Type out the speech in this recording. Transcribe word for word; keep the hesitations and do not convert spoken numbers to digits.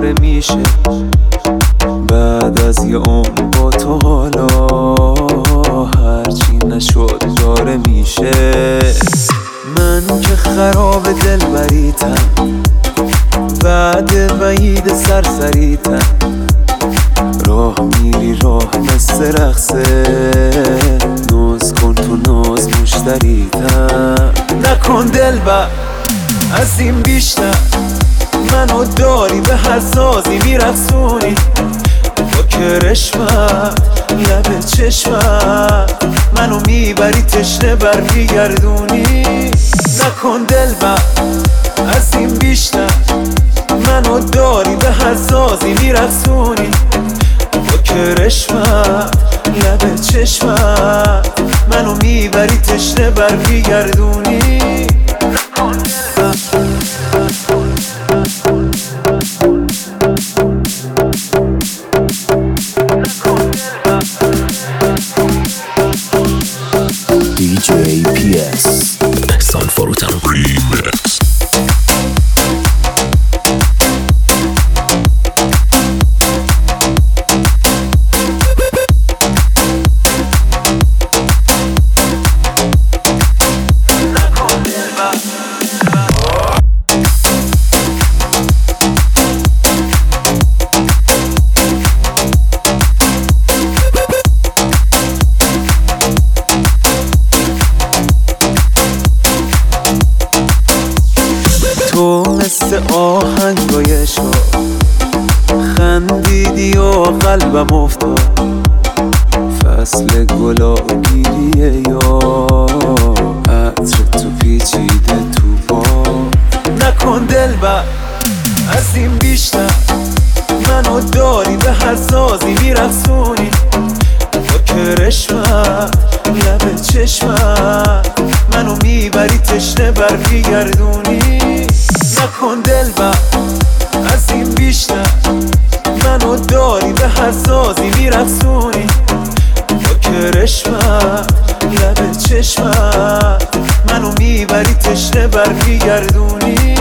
پاره میشه بعد از یه عمر با تو. حالا هرچی نشد داره میشه. من که خراب دل بریتم بعد وعید سرسریتم. راه میری راه مثل رقصه ناز کن تو ناز مشتریتم. نکن دل بر از این بیشتر منو داری به هر سازی میرقصونی با کرشمت لب چشمت منو میبری تشنه برمیگردونی. نکن دل بر از این بیشتر منو داری به هر سازی میرقصونی با کرشمت لب چشمت منو میبری تشنه برمیگردونی. دی جی پی اس احسان فروتن ریمیکس. تو مثل آهنگای عشق خندیدی و قلبم افتاد. فصل گلا گیریه یا عطر تو پیچیده تو با. نکن دل بر از این بیشتر منو داری به هر سازی میرقصونی با کرشمت لب چشمت منو میبری تشنه برمیگردونی. نکن دل بر از این بیشتر منو داری به هر سازی میرقصونی با کرشمت لب چشمت منو میبری تشنه برمیگردونی.